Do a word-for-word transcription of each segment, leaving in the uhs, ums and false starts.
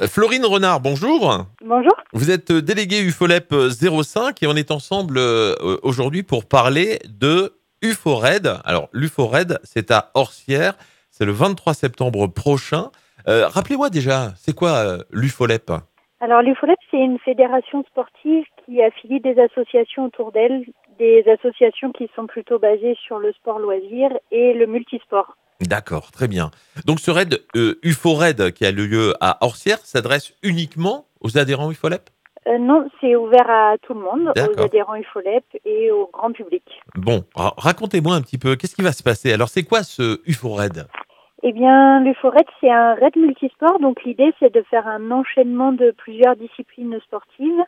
Euh, Florine Renard, bonjour. Bonjour. Vous êtes euh, déléguée UFOLEP euh, zéro cinq et on est ensemble euh, euh, aujourd'hui pour parler de UFORED. Alors, l'UFORED, c'est à Orsières, c'est le vingt-trois septembre prochain. Euh, rappelez-moi déjà, c'est quoi euh, l'UFOLEP? Alors l'UFOLEP, c'est une fédération sportive qui affilie des associations autour d'elle, des associations qui sont plutôt basées sur le sport loisir et le multisport. D'accord, très bien. Donc, ce raid euh, UFORED qui a lieu à Orsières s'adresse uniquement aux adhérents UFOLEP? Euh, non, c'est ouvert à tout le monde, aux D'accord. adhérents UFOLEP et au grand public. Bon, ra- racontez-moi un petit peu, qu'est-ce qui va se passer? Alors, c'est quoi ce UFORED? Eh bien, l'UFORED, c'est un raid multisport, donc l'idée, c'est de faire un enchaînement de plusieurs disciplines sportives,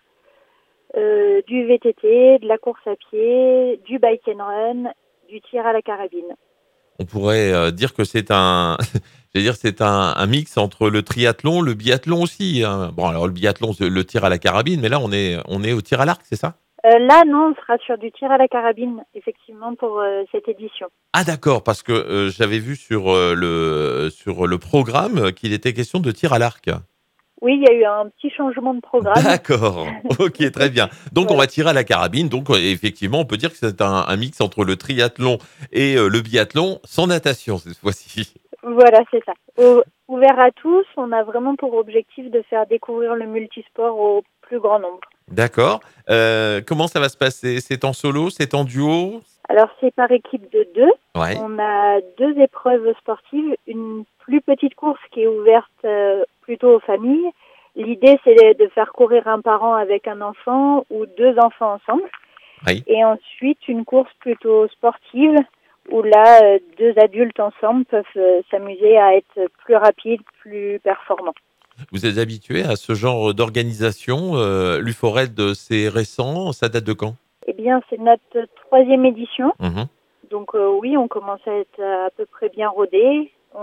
euh, du V T T, de la course à pied, du bike and run, du tir à la carabine. On pourrait euh, dire que c'est un, j'allais dire c'est un, un mix entre le triathlon, le biathlon aussi, hein. Bon, alors le biathlon, c'est le tir à la carabine, mais là on est, on est au tir à l'arc, c'est ça? Euh, là, non, on sera sur du tir à la carabine, effectivement, pour euh, cette édition. Ah d'accord, parce que euh, j'avais vu sur euh, le sur le programme euh, qu'il était question de tir à l'arc. Oui, il y a eu un petit changement de programme. D'accord, ok, très bien. Donc on Voilà, va tirer à la carabine. Donc euh, effectivement, on peut dire que c'est un, un mix entre le triathlon et euh, le biathlon, sans natation cette fois-ci. voilà, c'est ça. Au- ouvert à tous, on a vraiment pour objectif de faire découvrir le multisport au plus grand nombre. D'accord. Euh, comment ça va se passer? C'est en solo, c'est en duo? Alors, c'est par équipe de deux. Ouais. On a deux épreuves sportives, une plus petite course qui est ouverte euh, plutôt aux familles. L'idée, c'est de faire courir un parent avec un enfant ou deux enfants ensemble. Oui. Et ensuite, une course plutôt sportive où là, euh, deux adultes ensemble peuvent euh, s'amuser à être plus rapides, plus performants. Vous êtes habitué à ce genre d'organisation? Euh, L'UFORED, c'est récent, ça date de quand? Eh bien, c'est notre troisième édition. Mhm. Donc euh, oui, on commence à être à peu près bien rodés. On,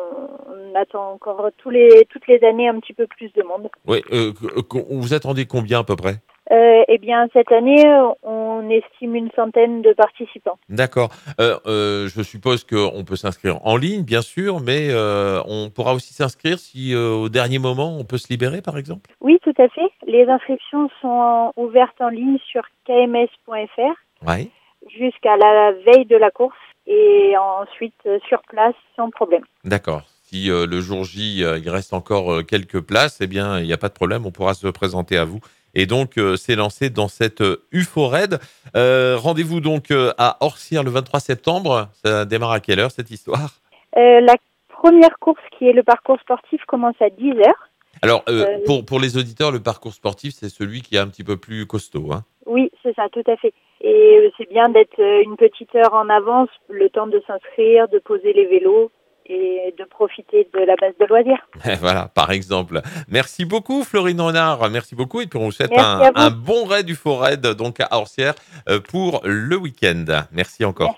on attend encore tous les, toutes les années un petit peu plus de monde. Oui, euh, qu- qu- vous attendez combien à peu près? Euh, eh bien, cette année, on estime une centaine de participants. D'accord. Euh, euh, je suppose qu'on peut s'inscrire en ligne, bien sûr, mais euh, on pourra aussi s'inscrire si euh, au dernier moment on peut se libérer, par exemple? Oui, tout à fait. Les inscriptions sont ouvertes en ligne sur k m s point f r Oui. jusqu'à la veille de la course et ensuite euh, sur place sans problème. D'accord. Si euh, le jour J, euh, il reste encore euh, quelques places, eh bien, il n'y a pas de problème, on pourra se présenter à vous. Et donc, euh, c'est lancé dans cette euh, UFORED. Euh, rendez-vous donc euh, à Orsières le vingt-trois septembre. Ça démarre à quelle heure cette histoire? Euh, la première course, qui est le parcours sportif, commence à dix heures. Alors, euh, Euh, pour, pour les auditeurs, le parcours sportif, c'est celui qui est un petit peu plus costaud, hein. oui, c'est ça, tout à fait. Et euh, c'est bien d'être euh, une petite heure en avance, le temps de s'inscrire, de poser les vélos et de profiter de la base de loisirs. Voilà, par exemple. Merci beaucoup, Florine Renard. Merci beaucoup. Et puis, on vous souhaite Merci un, à un vous. bon raid UFORED donc à Orsières euh, pour le week-end. Merci encore.